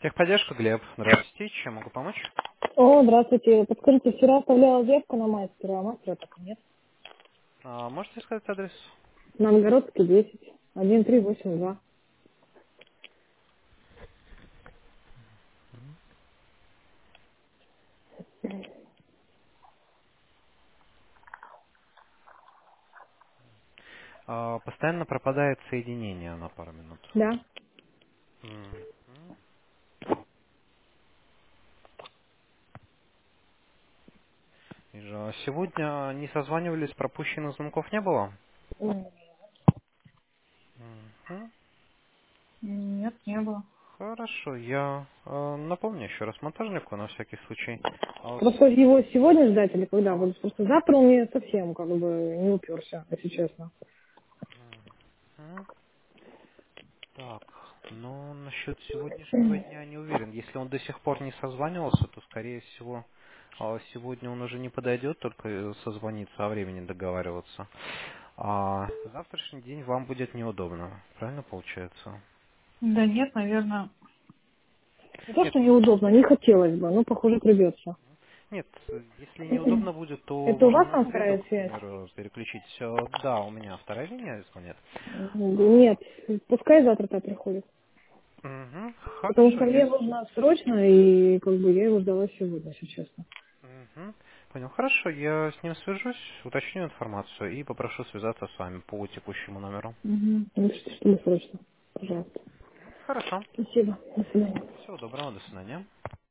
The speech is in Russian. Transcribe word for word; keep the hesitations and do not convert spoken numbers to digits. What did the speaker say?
Техподдержка, Глеб. Здравствуйте. Чем могу помочь? О, здравствуйте. Подскажите, вчера оставляла заявку на мастера, а мастера так и нет. А, можете сказать адрес? На Новгородский десять, один три восемь два. А, постоянно пропадает соединение на пару минут. Да. Мгм. Вижу. А сегодня не созванивались, пропущенных звонков не было? М, Мгм. Нет, не было. Хорошо, я э, напомню еще раз монтажнику на всякий случай. А, Просто с- его сегодня ждать или когда? Вот просто завтра он мне совсем как бы не уперся, если честно. Мгм. Так, ну насчет сегодняшнего дня не уверен. Если он до сих пор не созванивался, то скорее всего а, сегодня он уже не подойдет, только э, созвониться о времени договариваться. А завтрашний день вам будет неудобно, правильно получается? Да нет, наверное. Не то, Нет, что неудобно, не хотелось бы, но, похоже, придется. нет, если неудобно будет, то Это у можно вас на там среду, вторая к связь? примеру, переключить. Э, Да, у меня вторая линия звонит. А, Нет, пускай завтра-то приходит. мгм, Потому хорошо, что мне есть. нужно срочно, и как бы я его ждала сегодня, если честно. Мгм. Понял. Хорошо, я с ним свяжусь, уточню информацию и попрошу связаться с вами по текущему номеру. Угу. Напишите, что мы срочно. Пожалуйста. Хорошо. Спасибо. До свидания. Всего доброго, до свидания.